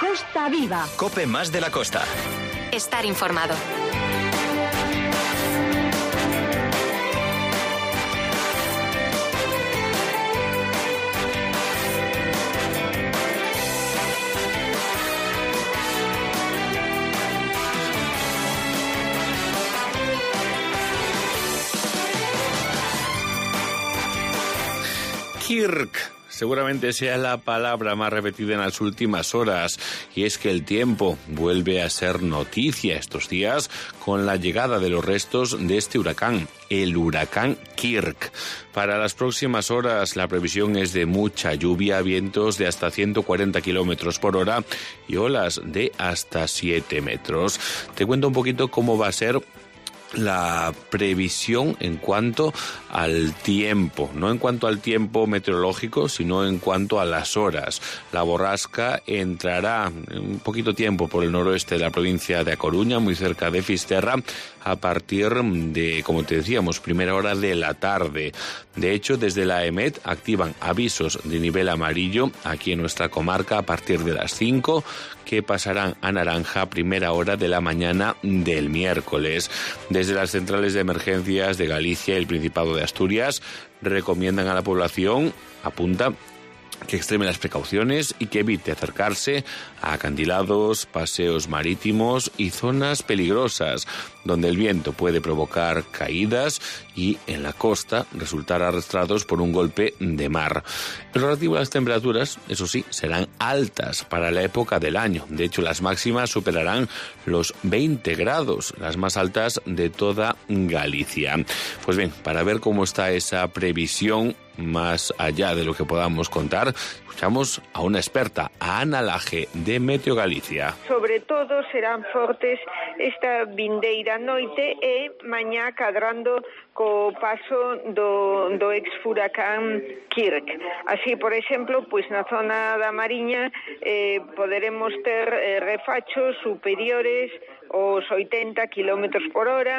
Costa Viva. COPE más de la costa. Estar informado. Kirk. Seguramente sea la palabra más repetida en las últimas horas, y es que el tiempo vuelve a ser noticia estos días con la llegada de los restos de este huracán, el huracán Kirk. Para las próximas horas la previsión es de mucha lluvia, vientos de hasta 140 kilómetros por hora y olas de hasta 7 metros. Te cuento un poquito cómo va a ser la previsión en cuanto al tiempo, no en cuanto al tiempo meteorológico, sino en cuanto a las horas. La borrasca entrará en un poquito tiempo por el noroeste de la provincia de A Coruña, muy cerca de Fisterra, a partir de, como te decíamos, primera hora de la tarde. De hecho, desde la EMET activan avisos de nivel amarillo aquí en nuestra comarca a partir de las 5, que pasarán a naranja a primera hora de la mañana del miércoles. Desde las centrales de emergencias de Galicia y el Principado de Asturias recomiendan a la población, apunta, que extreme las precauciones y que evite acercarse a acantilados, paseos marítimos y zonas peligrosas, donde el viento puede provocar caídas y en la costa resultar arrastrados por un golpe de mar. En relativo a las temperaturas, eso sí, serán altas para la época del año. De hecho, las máximas superarán los 20 grados, las más altas de toda Galicia. Pues bien, para ver cómo está esa previsión, más allá de lo que podamos contar, escuchamos a una experta, a Ana Laje, de Meteo Galicia. Sobre todo serán fortes esta vindeira noite e mañá cadrando co paso do ex-furacán Kirk. Así, por exemplo, pois na zona da Mariña poderemos ter refachos superiores aos 80 km por hora,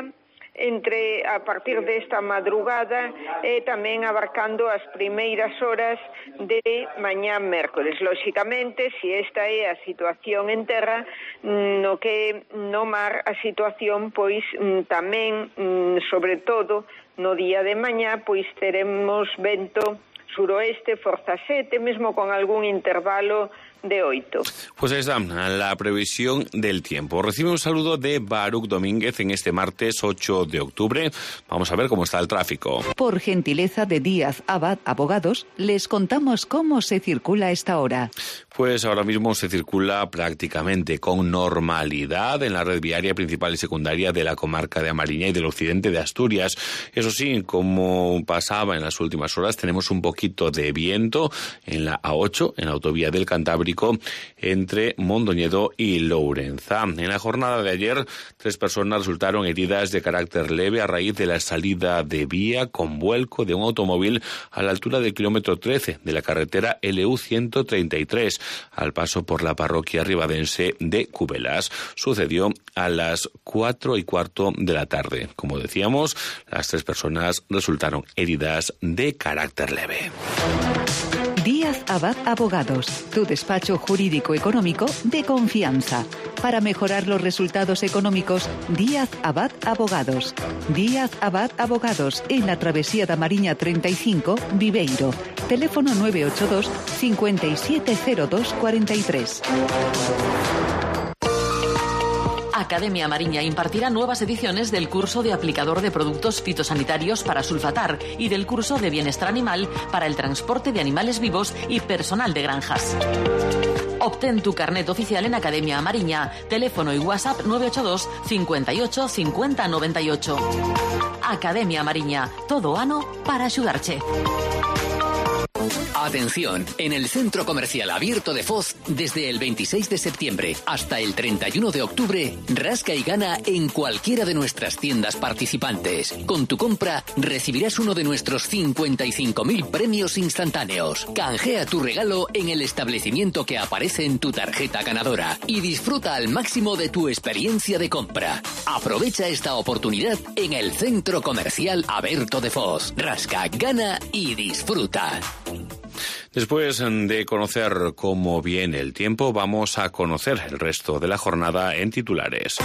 a partir desta madrugada e tamén abarcando as primeiras horas de mañá mércores. Lóxicamente, se esta é a situación en terra, no que no mar a situación pois tamén, sobre todo no día de mañá, pois teremos vento suroeste, forza 7, mesmo con algún intervalo de 8. Pues ahí está la previsión del tiempo. Recibe un saludo de Baruch Domínguez en este martes 8 de octubre. Vamos a ver cómo está el tráfico. Por gentileza de Díaz Abad Abogados, les contamos cómo se circula a esta hora. Pues ahora mismo se circula prácticamente con normalidad en la red viaria principal y secundaria de la comarca de Amariña y del occidente de Asturias. Eso sí, como pasaba en las últimas horas, tenemos un poquito de viento en la A8, en la autovía del Cantábrico, entre Mondoñedo y Lourenza. En la jornada de ayer, 3 personas resultaron heridas de carácter leve a raíz de la salida de vía con vuelco de un automóvil a la altura del kilómetro 13 de la carretera LU 133, al paso por la parroquia ribadense de Cubelas. Sucedió a las 4:15 de la tarde. Como decíamos, las 3 personas resultaron heridas de carácter leve. Díaz Abad Abogados, tu despacho jurídico económico de confianza. Para mejorar los resultados económicos, Díaz Abad Abogados. Díaz Abad Abogados, en la travesía da Mariña 35, Viveiro. Teléfono 982 570243. Academia Mariña impartirá nuevas ediciones del curso de aplicador de productos fitosanitarios para sulfatar y del curso de bienestar animal para el transporte de animales vivos y personal de granjas. Obtén tu carnet oficial en Academia Mariña. Teléfono y WhatsApp 982 58 50 98. Academia Mariña. Todo ano para axudarche. Atención, en el Centro Comercial Abierto de Foz, desde el 26 de septiembre hasta el 31 de octubre, rasca y gana en cualquiera de nuestras tiendas participantes. Con tu compra recibirás uno de nuestros 55.000 premios instantáneos. Canjea tu regalo en el establecimiento que aparece en tu tarjeta ganadora y disfruta al máximo de tu experiencia de compra. Aprovecha esta oportunidad en el Centro Comercial Abierto de Foz. Rasca, gana y disfruta. Después de conocer cómo viene el tiempo, vamos a conocer el resto de la jornada en titulares.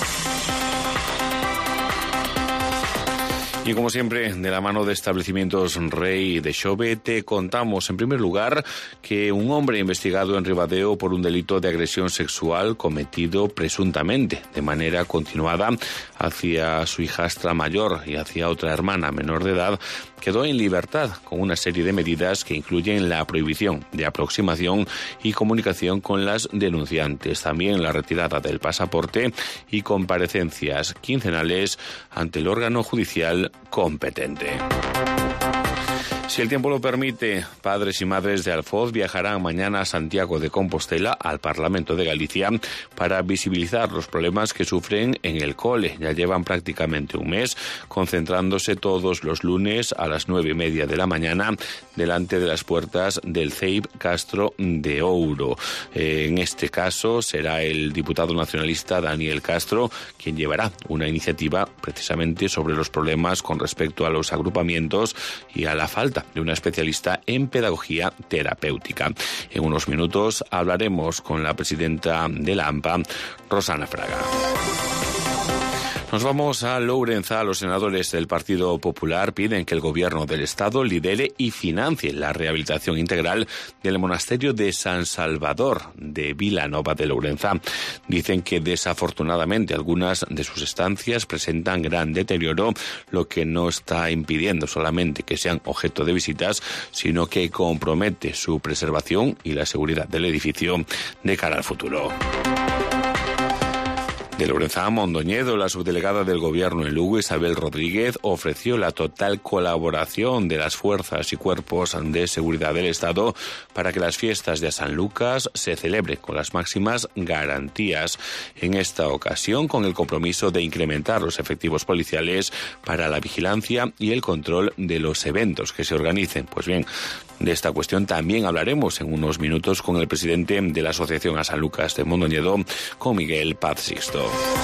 Y como siempre, de la mano de Establecimientos Rey de Xove, te contamos en primer lugar que un hombre investigado en Ribadeo por un delito de agresión sexual cometido presuntamente de manera continuada hacia su hijastra mayor y hacia otra hermana menor de edad quedó en libertad con una serie de medidas que incluyen la prohibición de aproximación y comunicación con las denunciantes, también la retirada del pasaporte y comparecencias quincenales ante el órgano judicial competente. Si el tiempo lo permite, padres y madres de Alfoz viajarán mañana a Santiago de Compostela, al Parlamento de Galicia, para visibilizar los problemas que sufren en el cole. Ya llevan prácticamente un mes concentrándose todos los lunes a las 9:30 de la mañana delante de las puertas del CEIP Castro de Ouro. En este caso será el diputado nacionalista Daniel Castro quien llevará una iniciativa precisamente sobre los problemas con respecto a los agrupamientos y a la falta de una especialista en pedagogía terapéutica. En unos minutos hablaremos con la presidenta de la AMPA, Rosana Fraga. Nos vamos a Lourenza. Los senadores del Partido Popular piden que el Gobierno del Estado lidere y financie la rehabilitación integral del monasterio de San Salvador de Vilanova de Lourenza. Dicen que desafortunadamente algunas de sus estancias presentan gran deterioro, lo que no está impidiendo solamente que sean objeto de visitas, sino que compromete su preservación y la seguridad del edificio de cara al futuro. De Lourenza a Mondoñedo, la subdelegada del Gobierno en Lugo, Isabel Rodríguez, ofreció la total colaboración de las fuerzas y cuerpos de seguridad del Estado para que las fiestas de San Lucas se celebren con las máximas garantías. En esta ocasión, con el compromiso de incrementar los efectivos policiales para la vigilancia y el control de los eventos que se organicen. Pues bien, de esta cuestión también hablaremos en unos minutos con el presidente de la Asociación a San Lucas de Mondoñedo, con Miguel Paz Sixto.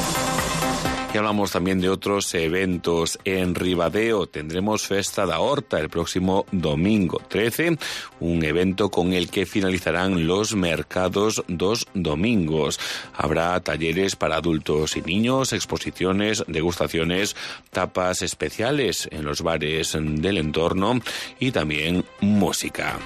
Y hablamos también de otros eventos. En Ribadeo tendremos Festa da Horta el próximo domingo 13, un evento con el que finalizarán los mercados 2 domingos. Habrá talleres para adultos y niños, exposiciones, degustaciones, tapas especiales en los bares del entorno y también música.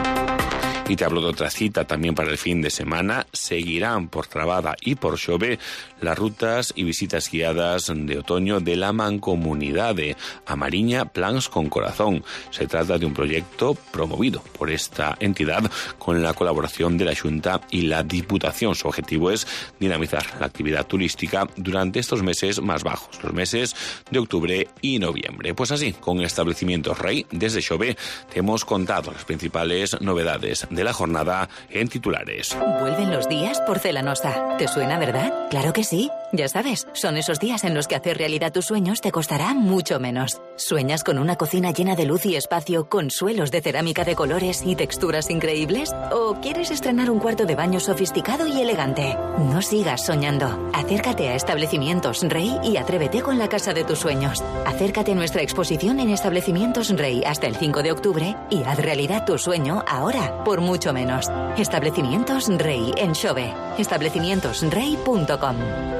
Y te hablo de otra cita también para el fin de semana. Seguirán por Trabada y por Xove las rutas y visitas guiadas de otoño de la Mancomunidade A Mariña Plans con Corazón. Se trata de un proyecto promovido por esta entidad con la colaboración de la Xunta y la Diputación. Su objetivo es dinamizar la actividad turística durante estos meses más bajos, los meses de octubre y noviembre. Pues así, con Establecimientos Rey, desde Xove, te hemos contado las principales novedades de la jornada en titulares. Vuelven los días Porcelanosa. ¿Te suena, verdad? Claro que sí. Ya sabes, son esos días en los que hacer realidad tus sueños te costará mucho menos. ¿Sueñas con una cocina llena de luz y espacio, con suelos de cerámica de colores y texturas increíbles? ¿O quieres estrenar un cuarto de baño sofisticado y elegante? No sigas soñando. Acércate a Establecimientos Rey y atrévete con la casa de tus sueños. Acércate a nuestra exposición en Establecimientos Rey hasta el 5 de octubre y haz realidad tu sueño ahora, por mucho menos. Establecimientos Rey en Xove. Establecimientosrey.com.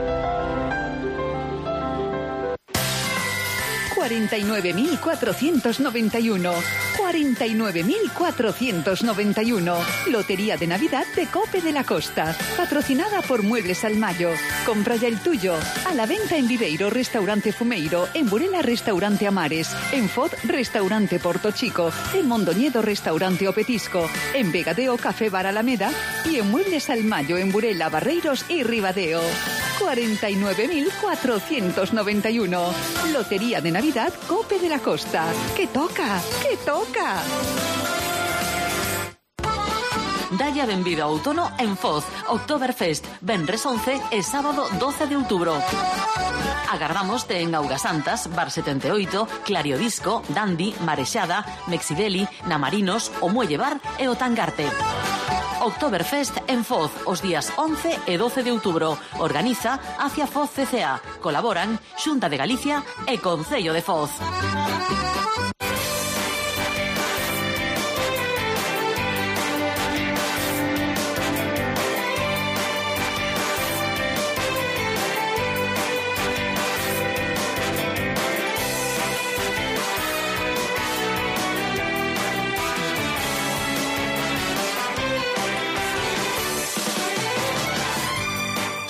49.491. 49.491. Lotería de Navidad de Cope de la Costa. Patrocinada por Muebles al Mayo. Compra ya el tuyo. A la venta en Viveiro, Restaurante Fumeiro. En Burela, Restaurante Amares. En Fod, Restaurante Porto Chico. En Mondoñedo, Restaurante Opetisco. En Vegadeo, Café Bar Alameda. Y en Muebles al Mayo, en Burela, Barreiros y Ribadeo. 49.491. Lotería de Navidad Cope de la Costa. ¡Que toca! ¡Que toca! Dalle a benvida ao outono en Foz. Oktoberfest, venres 11 e sábado 12 de outubro. Agardámoste en Augasantas, Bar 78, Clariodisco, Dandy, Marexada, Mexideli, Namarinos, o Muelle Bar e o Tangarte. Oktoberfest en Foz, os días 11 e 12 de outubro. Organiza Hacia Foz CCA. Colaboran Xunta de Galicia e Concello de Foz.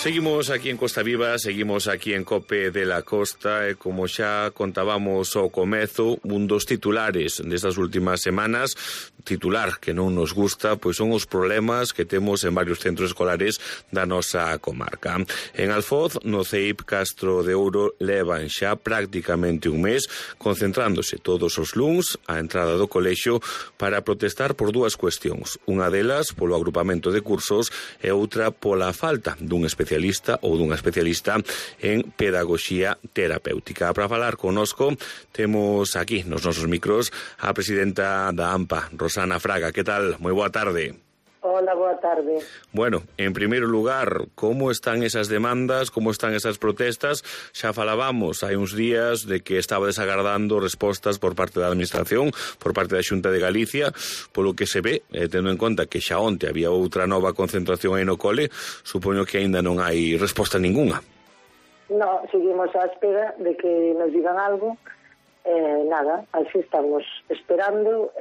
Seguimos aquí en Costa Viva, seguimos aquí en COPE de la Costa e como xa contábamos ao comezo, un dos titulares destas últimas semanas, titular que non nos gusta, pois son os problemas que temos en varios centros escolares da nosa comarca. En Alfoz, no CEIP Castro de Ouro, levan xa prácticamente un mes concentrándose todos os luns á entrada do colexio para protestar por dúas cuestións. Unha delas polo agrupamento de cursos e outra pola falta dun especialista ou dunha especialista en pedagogía terapéutica. Para falar connosco temos aquí nos nosos micros a presidenta da AMPA, Rosana Fraga. Que tal? Moi boa tarde. Hola, boa tarde. Bueno, en primeiro lugar, como están esas demandas, como están esas protestas? Xa falábamos hai uns días de que estaba desagardando respostas por parte da Administración, por parte da Xunta de Galicia, polo que se ve, tendo en conta que xa onte había outra nova concentración aí no cole, supoño que aínda non hai resposta ninguna. No, seguimos á espera de que nos digan algo. Nada, así estamos esperando,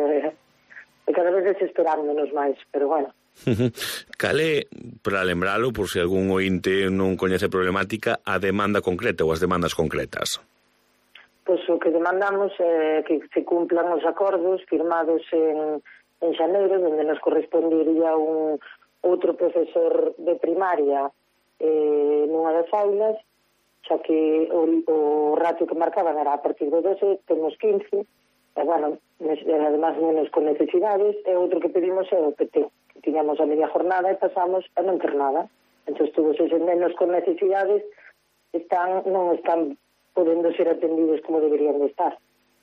e cada vez desesperándonos máis, pero bueno. Cale, para lembralo, por se algún ointe non coñece a problemática, a demanda concreta ou as demandas concretas? Pois o que demandamos é que se cumplan os acordos firmados en xaneiro, onde nos correspondería un outro profesor de primaria nunha das aulas, xa que o ratio que marcaban era a partir de 12, temos 15, e, bueno, además menos con necesidades, e outro que pedimos é o PT, que tiñamos a media jornada e pasamos a non ter nada. Entón, todos esos menos con necesidades non están podendo ser atendidos como deberían de estar.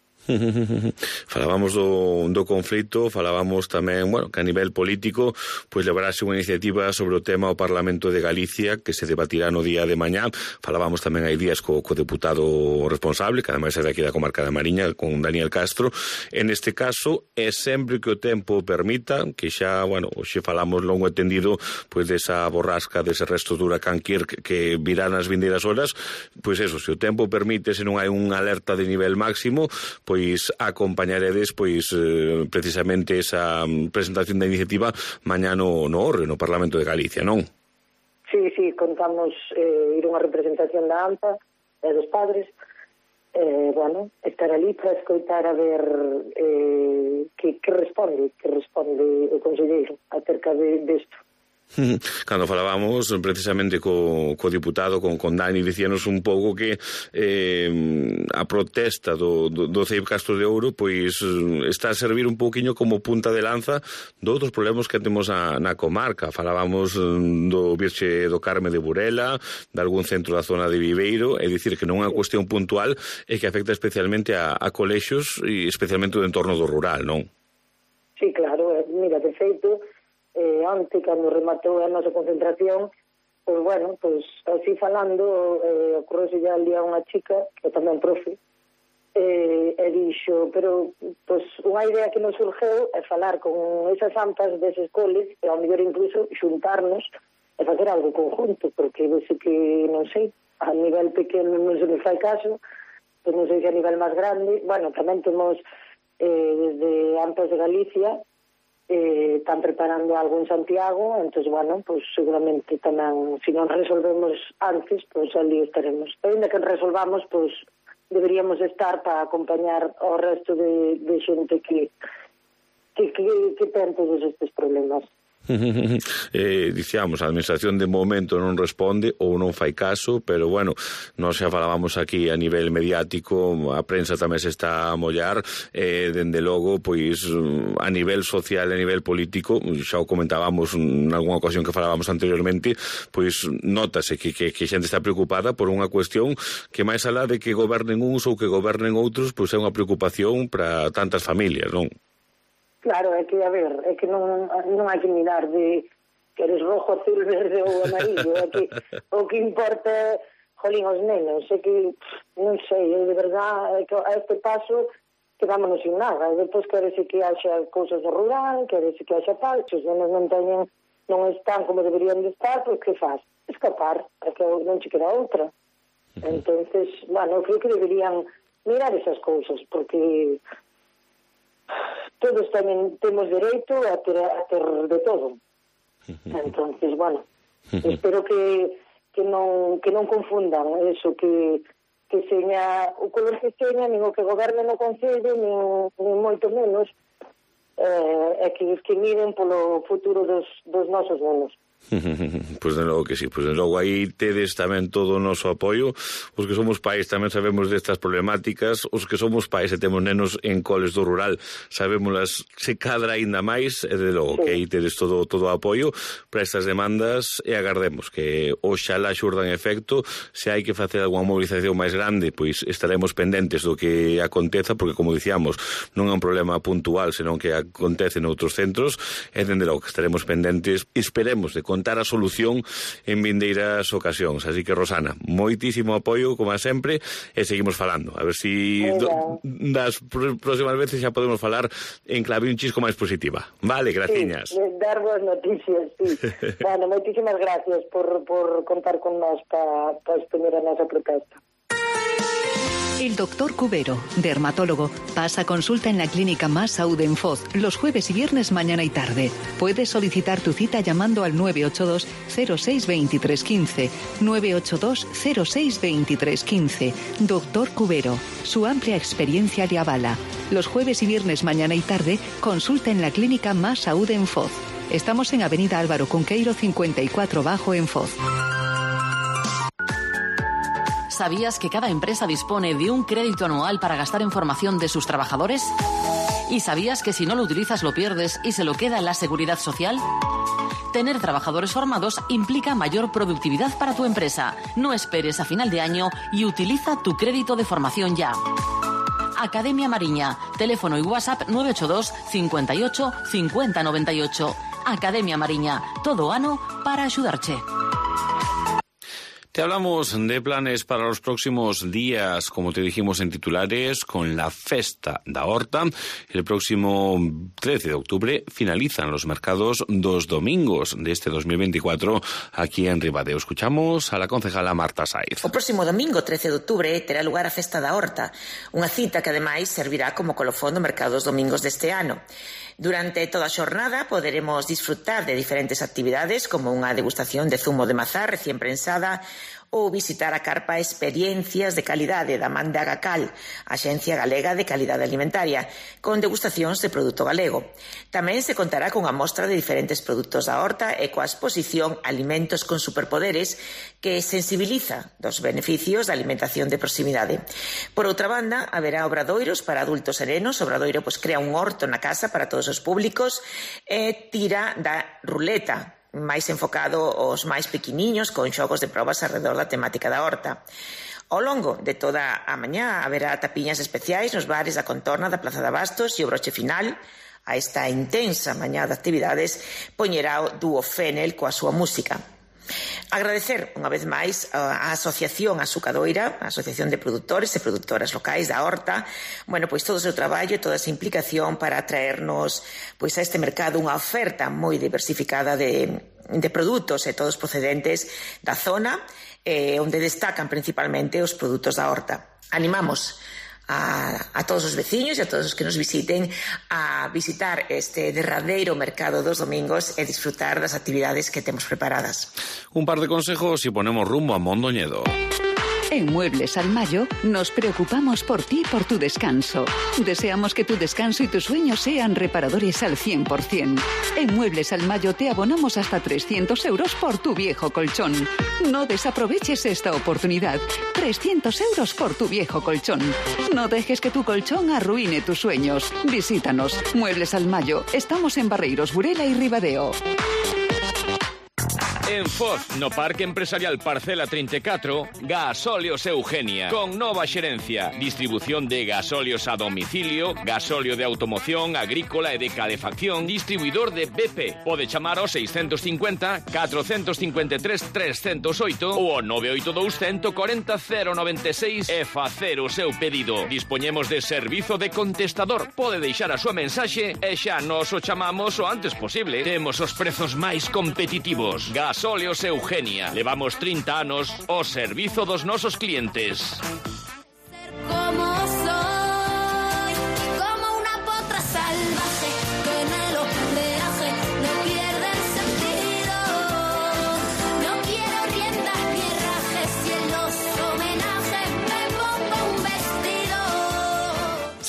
Falábamos do conflito, falábamos tamén, bueno, que a nivel político pois levarase unha iniciativa sobre o tema ao Parlamento de Galicia que se debatirá no día de mañá. Falábamos tamén hai días co deputado responsable, que ademais é daqui da comarca da Mariña, con Daniel Castro. En este caso, é sempre que o tempo permita, que xa, bueno, hoxe falamos longo e tendido pois desa borrasca, dese resto do huracán Kirk que virá nas vindeiras horas, pois eso, se o tempo permite, se non hai unha alerta de nivel máximo, pois acompañaredes pois precisamente esa presentación da iniciativa mañá no Orre, no Parlamento de Galicia, non? Sí, contamos ir unha representación da AMPA e dos padres, bueno, estar ali para escoitar a ver que responde o conselleiro acerca disto. Cando falábamos precisamente co diputado, con Dani, dicíanos un pouco que a protesta do CEIP Castro de Ouro pois está a servir un pouquiño como punta de lanza de outros problemas que temos na comarca. Falábamos do Virxe do Carme de Burela, de algún centro da zona de Viveiro, é dicir que non é unha cuestión puntual e que afecta especialmente a colexios e especialmente o entorno do rural, non? Sí, claro, mira, de feito onte, cando rematou a nosa concentración, pois, bueno, pois, así falando, ocorrese ya ali a unha chica, que tamén profe, e dixo, pero, pois, unha idea que nos surgeu é falar con esas AMPAs deses coles, e ao mellor incluso xuntarnos e facer algo conjunto, porque vese que, non sei, a nivel pequeno non se nos fai caso, pois non sei se a nivel máis grande, bueno, tamén temos desde AMPAs de Galicia, están preparando algo en Santiago, entón, bueno, pues seguramente tamén, se non resolvemos antes, pues ali estaremos. E ainda que resolvamos, pues deberíamos estar para acompañar ao resto de xente que ten todos estes problemas. Dicíamos, a administración de momento non responde ou non fai caso, pero bueno, nós xa falábamos aquí a nivel mediático, a prensa tamén se está a mollar, dende logo, pois a nivel social, a nivel político, xa o comentábamos en algunha ocasión que falábamos anteriormente, pois notase que xente está preocupada por unha cuestión que máis alá de que gobernen uns ou que gobernen outros, pois é unha preocupación para tantas familias, non? Claro, é que, a ver, é que non hai que mirar de que eres rojo, azul, verde ou amarillo, é que o que importa, jolín, os nenos, é que, non sei, é de verdad, é que a este paso quedámonos sin nada, e depois querese que haxa cousas do rural, querese que haxa paz, se os nenos non están como deberían de estar, pois que faz? Escapar, é que non che queda outra. Entonces, bueno, creo que deberían mirar esas cousas, porque todos tamén temos dereito a ter de todo. Entonces, bueno, Espero que non confundan eso, que seña o color que seña, nin o que goberne no Concello, nin moito menos, é que miren polo futuro dos nosos nenos. Pois de logo que sí, pois de logo aí tedes tamén todo o noso apoio. Os que somos pais tamén sabemos destas problemáticas, os que somos pais e temos nenos en coles do rural sabémolas se cadra aínda máis, e de logo que aí tedes todo o apoio para estas demandas, e agardemos que oxalá xurdan efecto. Se hai que facer algunha movilización máis grande, pois estaremos pendentes do que aconteza, porque como dicíamos, non é un problema puntual, senón que acontece noutros centros, e dende logo que estaremos pendentes, esperemos de contar a solución en vindeiras ocasións. Así que, Rosana, moitísimo apoio, como sempre, e seguimos falando. A ver si das próximas veces xa podemos falar en clave un chisco máis positiva. Vale, graciñas. Sí, dar boas noticias, sí. Bueno, moitísimas gracias por contar con nós para exponer a nosa protesta. El doctor Cubero, dermatólogo, pasa consulta en la clínica Más Saúde en Foz los jueves y viernes mañana y tarde. Puedes solicitar tu cita llamando al 982 06 23 15. 982 06 23 15. Doctor Cubero, su amplia experiencia le avala. Los jueves y viernes mañana y tarde, consulta en la clínica Más Saúde en Foz. Estamos en Avenida Álvaro Cunqueiro 54 Bajo en Foz. ¿Sabías que cada empresa dispone de un crédito anual para gastar en formación de sus trabajadores? ¿Y sabías que si no lo utilizas lo pierdes y se lo queda la Seguridad Social? Tener trabajadores formados implica mayor productividad para tu empresa. No esperes a final de año y utiliza tu crédito de formación ya. Academia Mariña, teléfono y WhatsApp 982 58 50 98. Academia Mariña, todo ano para axudarche. Te hablamos de planes para los próximos días, como te dijimos en titulares, con la Festa da Horta. El próximo 13 de octubre finalizan los mercados dos domingos de este 2024 aquí en Ribadeo. Escuchamos a la concejala Marta Saiz. O próximo domingo, 13 de octubre, terá lugar a Festa da Horta, unha cita que ademais servirá como colofón do mercado dos domingos deste ano. Durante toda a xornada poderemos disfrutar de diferentes actividades como unha degustación de zumo de mazá recién prensada ou visitar a carpa Experiencias de Calidade da man de Agacal, Axencia Galega de Calidade Alimentaria, con degustacións de produto galego. Tamén se contará con a mostra de diferentes produtos da horta e coa exposición Alimentos con Superpoderes, que sensibiliza dos beneficios da alimentación de proximidade. Por outra banda, haberá obradoiros para adultos serenos. O obradoiro crea un horto na casa para todos os públicos e tira da ruleta, máis enfocado aos máis pequeniños, con xogos de probas alrededor da temática da horta. Ao longo de toda a mañá haberá tapiñas especiais nos bares da contorna da Plaza de Abastos e o broche final a esta intensa mañá de actividades poñerá o dúo Fenel coa súa música. Agradecer unha vez máis a Asociación Azucadoira, a Asociación de Produtores e Produtoras Locais da Horta, pois todo o seu traballo e toda esa implicación para traernos pois a este mercado unha oferta moi diversificada de produtos e todos procedentes da zona, onde destacan principalmente os produtos da horta. Animamos a todos os veciños e a todos os que nos visiten a visitar este derradeiro mercado dos domingos e disfrutar das actividades que temos preparadas. Un par de consejos y ponemos rumbo a Mondoñedo. En Muebles Almayo nos preocupamos por ti y por tu descanso. Deseamos que tu descanso y tus sueños sean reparadores al 100%. En Muebles Almayo te abonamos hasta 300 euros por tu viejo colchón. No desaproveches esta oportunidad. 300 euros por tu viejo colchón. No dejes que tu colchón arruine tus sueños. Visítanos. Muebles Almayo. Estamos en Barreiros, Burela y Ribadeo. En Foz, no Parque Empresarial Parcela 34, Gasóleos Eugenia, con nova xerencia, distribución de gasóleos a domicilio, gasóleo de automoción, agrícola e de calefacción, distribuidor de BP. Pode chamar ao 650 453 308 ou ao 982 140 096 e facer o seu pedido. Dispoñemos de servizo de contestador. Pode deixar a súa mensaxe e xa nos o chamamos o antes posible. Temos os prezos máis competitivos. Gasóleos Eugenia. Levamos 30 anos ao servizo dos nosos clientes. Como soy, como una potra salvaje que en el oleaje no pierde el sentido.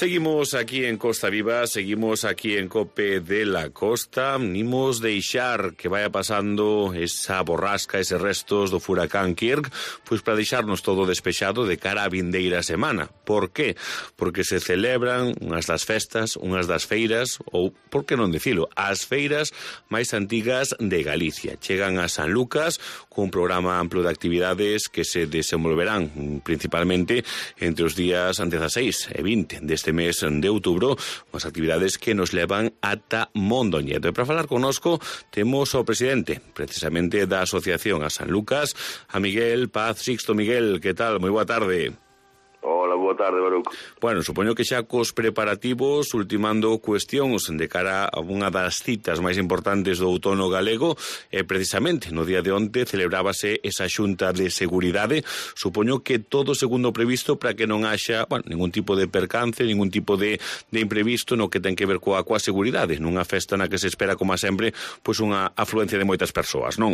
Seguimos aquí en Costa Viva, seguimos aquí en COPE de la Costa. Nimos deixar que vaya pasando esa borrasca, ese restos do furacán Kirk, pois para deixarnos todo despexado de cara a vindeira semana. Por qué? Porque se celebran unhas das festas, unhas das feiras, ou, por que non dicilo, as feiras máis antigas de Galicia. Chegan a San Lucas cun programa amplo de actividades que se desenvolverán principalmente entre os días 16 e 20 deste mes de outubro, unhas actividades que nos levan ata Mondoñedo. E para falar connosco temos o presidente, precisamente da Asociación a San Lucas, a Miguel Paz Sixto. Miguel, que tal? Moi boa tarde. Hola, boa tarde, Baruco. Bueno, supoño que xa cos preparativos ultimando cuestións de cara a unha das citas máis importantes do outono galego, e precisamente no día de onte celebrábase esa xunta de seguridade. Supoño que todo segundo previsto para que non haxa, bueno, ningún tipo de percance, ningún tipo de imprevisto no que ten que ver coa seguridade, nunha festa na que se espera, como sempre, pois unha afluencia de moitas persoas, non?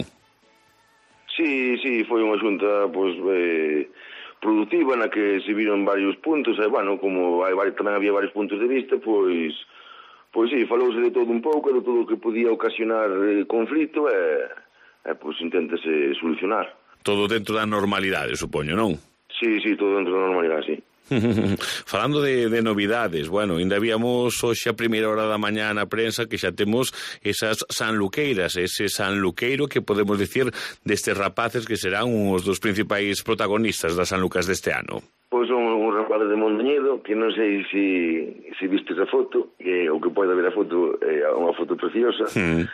Sí, foi unha xunta, pois, productiva na que se viron varios puntos, e, bueno, como tamén había varios puntos de vista, pois sí, falouse de todo un pouco, de todo o que podía ocasionar conflito, e pois inténtase solucionar. Todo dentro da normalidade, supoño, non? Sí, todo dentro da normalidade, sí. Falando de novidades, bueno, ainda víamos hoxe a primeira hora da mañá na prensa que xa temos esas sanluqueiras, ese sanluqueiro que podemos dicir destes rapaces que serán uns dos principais protagonistas das San Lucas deste ano. Pois son uns rapaces de Mondoñedo, que non sei se vistes a foto, o que pode ver a foto é unha foto preciosa.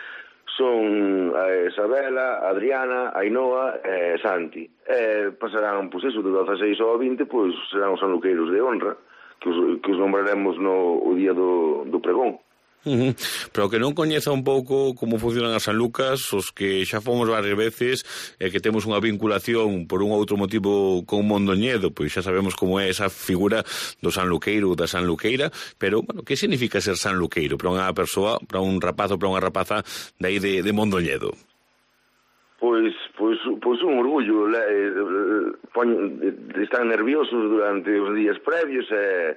Son Isabela, Adriana, Ainhoa e Santi. Pasarán, pois eso, de 16 ao 20, pois serán os sanluqueiros de honra, que os nombraremos o día do pregón. Pero que non coñeza un pouco como funcionan as San Lucas, os que xa fomos varias veces e que temos unha vinculación por un outro motivo con Mondoñedo, pois xa sabemos como é esa figura do sanluqueiro ou da sanluqueira, pero, bueno, que significa ser sanluqueiro para unha persoa, para un rapaz ou para unha rapaza de aí de Mondoñedo? Pois un orgullo, están nerviosos durante os días previos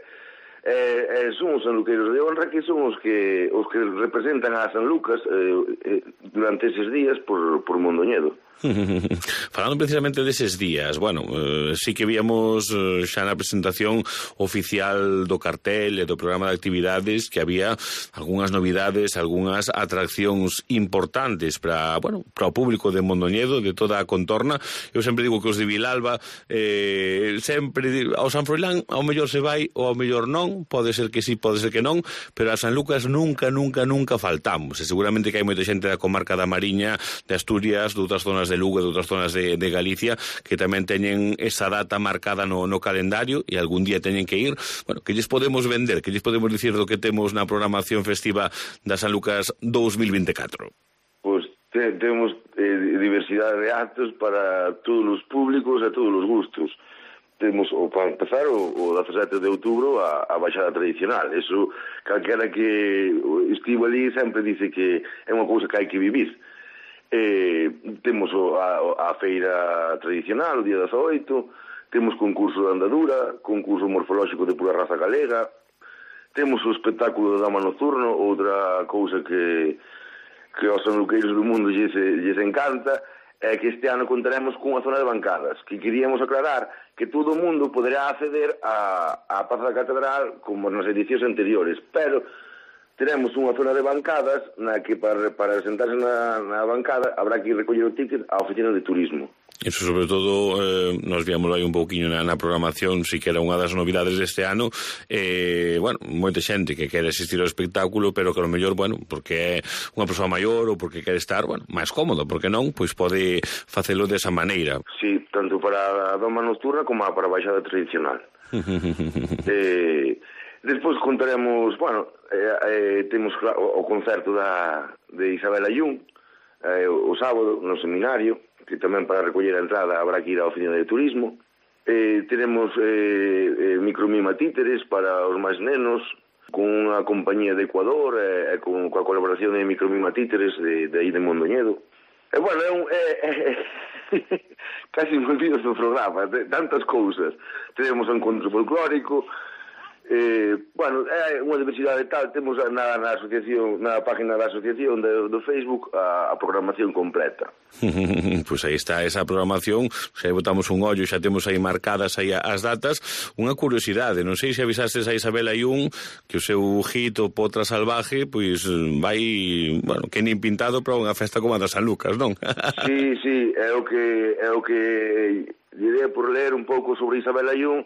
son os sanluqueiros de honra, que son os que representan a San Lucas durante eses días por Mondoñedo. Falando precisamente deses días, bueno, sí que víamos xa na presentación oficial do cartel e do programa de actividades que había algunhas novidades, algunhas atraccións importantes para o público de Mondoñedo, de toda a contorna. Eu sempre digo que os de Vilalba sempre ao San Froilán ao mellor se vai ou ao mellor non, pode ser que sí, pode ser que non, pero a San Lucas nunca faltamos, e seguramente que hai moita xente da comarca da Mariña, de Asturias, de outras zonas de Lugo, de outras zonas de Galicia, que tamén teñen esa data marcada no calendario e algún día teñen que ir. Bueno, que lles podemos vender, que lles podemos dicir do que temos na programación festiva da San Lucas 2024? Pois temos diversidade de actos para todos os públicos e todos os gustos. Temos, para empezar, o 17 de outubro a baixada tradicional. Eso, calquera que estivo ali sempre dice que é unha cousa que hai que vivir. Temos a feira tradicional, o día 18, temos concurso de andadura, concurso morfolóxico de pura raza galega, temos o espectáculo da dama nocturno, outra cousa que aos sanluqueiros do mundo lles encanta, é que este ano contaremos cunha zona de bancadas, que queríamos aclarar que todo o mundo poderá acceder á Praza da Catedral como nas edicións anteriores, pero teremos unha zona de bancadas na que para sentarse na bancada habrá que recoller o ticket á oficina de turismo. Iso, sobre todo, nos víamos aí un pouquiño na programación, si que era unha das novidades deste ano. Moita xente que quere asistir ao espectáculo, pero que ao mellor, porque é unha persoa maior ou porque quere estar, máis cómodo, porque non, pois pode facelo desa maneira. Sí, tanto para a doma nocturna como para a baixada tradicional. Despois contaremos, temos o concerto de Isabela Jung o sábado no seminario, que tamén para recoller a entrada habrá que ir á oficina de turismo. Teremos micromima títeres para os máis nenos, con unha compañía de Ecuador e coa colaboración de micromima títeres de aí de Mondoñedo. Casi me olvido do programa, tantas cousas. Teremos un encontro folclórico, Bueno, é unha diversidade tal, temos na asociación, na página da asociación do Facebook a programación completa. Pois aí está esa programación, xa botamos un ollo, xa temos aí marcadas aí as datas. Unha curiosidade, non sei se avisastes a Isabel Ayún que o seu hit, o Potra Salvaje, pois vai, bueno, que nin pintado para unha festa como a da San Lucas, non? Sí, é o que diré por ler un pouco sobre Isabel Ayún.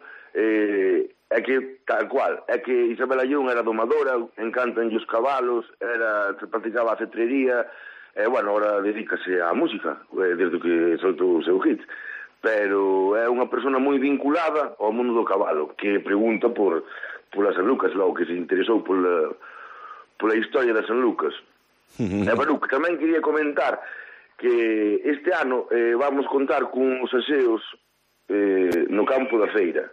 É que, tal cual, é que Isabel Ayún era domadora, encantan os cabalos, practicaba a cetrería, e, bueno, ahora dedícase á música, desde que soltou o seu hit. Pero é unha persona moi vinculada ao mundo do cabalo, que pregunta por a San Lucas, logo que se interesou pola historia da San Lucas. E, bueno, tamén quería comentar que este ano vamos contar con os aseos no campo da feira.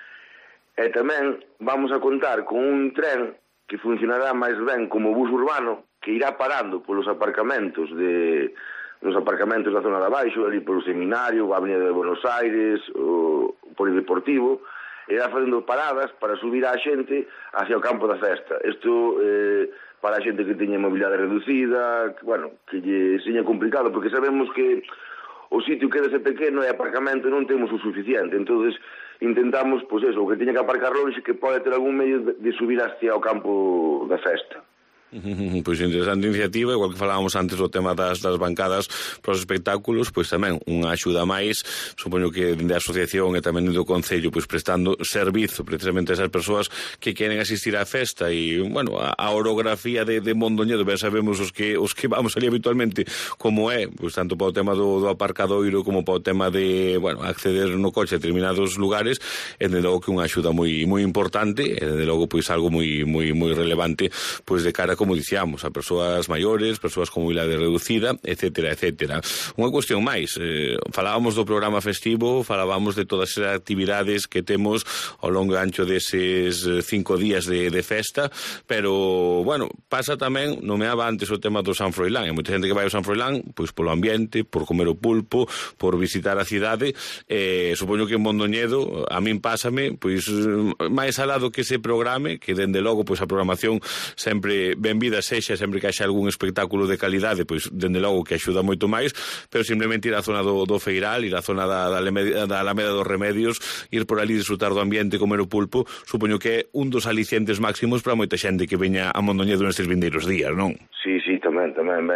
E tamén vamos a contar con un tren que funcionará máis ben como bus urbano, que irá parando polos aparcamentos nos aparcamentos da zona de abaixo, ali polo Seminario, a Avenida de Buenos Aires, o Polideportivo, e irá facendo paradas para subir a xente hacia o campo da festa. Isto para a xente que teña mobilidade reducida, que lle seña complicado, porque sabemos que o sitio queda pequeno e aparcamento non temos o suficiente, entonces intentamos, pois eso, o que teña que aparcar longe, que pode ter algún medio de subir hacia o campo da festa. Pois interesante iniciativa, igual que falábamos antes do tema das bancadas para os espectáculos, pois tamén unha axuda máis, supoño que dende a asociación e tamén do Concello, pois prestando servizo precisamente a esas persoas que queren asistir á festa. E, bueno, a orografía de Mondoñedo, ben sabemos os que vamos ali habitualmente como é, pois tanto para o tema do aparcadoiro como para o tema de, bueno, acceder no coche a determinados lugares, e de logo que unha axuda moi moi importante, e de logo pois algo moi moi moi relevante, pois de cara, como dicíamos, a persoas maiores, persoas con mobilidade reducida, etcétera, etcétera. Unha cuestión máis, falábamos do programa festivo, falábamos de todas as actividades que temos ao longo e ancho deses 5 días de festa, pero, bueno, pasa tamén, nomeaba antes o tema do San Froilán, e moita xente que vai ao San Froilán, pois polo ambiente, por comer o pulpo, por visitar a cidade, supoño que en Mondoñedo, a min pásame, pois máis alado que se programe, que dende logo, pois a programación sempre benvida sexa, sempre que haxa algún espectáculo de calidade, pois dende logo que axuda moito máis, pero simplemente ir á zona do Feiral, ir á zona da Alameda dos Remedios, ir por ali disfrutar do ambiente, comer o pulpo, supoño que é un dos alicientes máximos para moita xente que veña a Mondoñedo nestes vindeiros días, non? Sí, tamén,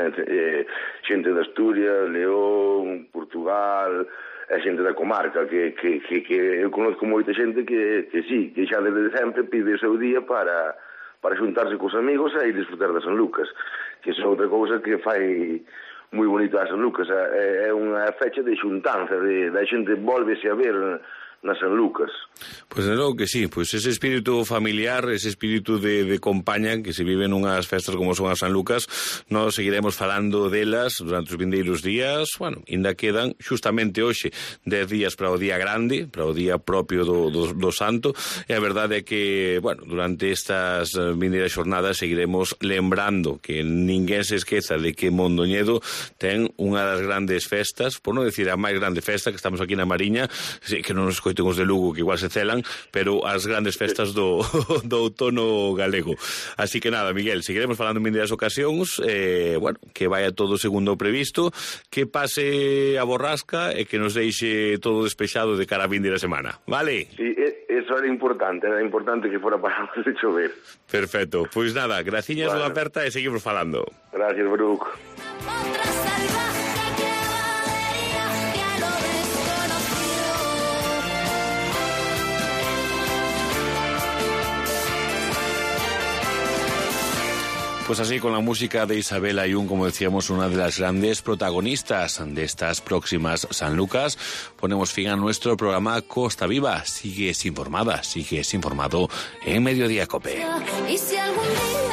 xente de Asturias, León, Portugal, é xente da comarca, que eu conozco moita xente que xa desde sempre pide o seu día para xuntarse cos amigos e ir disfrutar da San Lucas, que é outra cousa que fai moi bonito a San Lucas. É unha fecha de xuntanza, da xente volvese a ver na San Lucas. Pois de logo que sí, pois ese espírito familiar, ese espírito de compaña que se vive nunhas festas como son a San Lucas, nós seguiremos falando delas durante os vindeiros días. Bueno, ainda quedan xustamente hoxe 10 días para o día grande, para o día propio do santo, e a verdade é que, bueno, durante estas vindeiras xornadas seguiremos lembrando que ninguén se esqueza de que Mondoñedo ten unha das grandes festas, por non decir a máis grande festa, que estamos aquí na Mariña, que non nos coiten os de Lugo que igual se celan, pero as grandes festas do outono galego. Así que nada, Miguel, seguiremos falando en vindeiras ocasións, bueno, que vaya todo segundo o previsto, que pase a borrasca e que nos deixe todo despexado de cara a vindeira semana, vale? Sí, eso era importante que fora para de chover. Perfecto, pois nada, graciñas da aperta e seguimos falando. Gracias, Bruc. Pues así, con la música de Isabel Ayún, como decíamos, una de las grandes protagonistas de estas próximas San Lucas, ponemos fin a nuestro programa Costa Viva. Sigues informada, sigues informado en Mediodía COPE. Y si algún día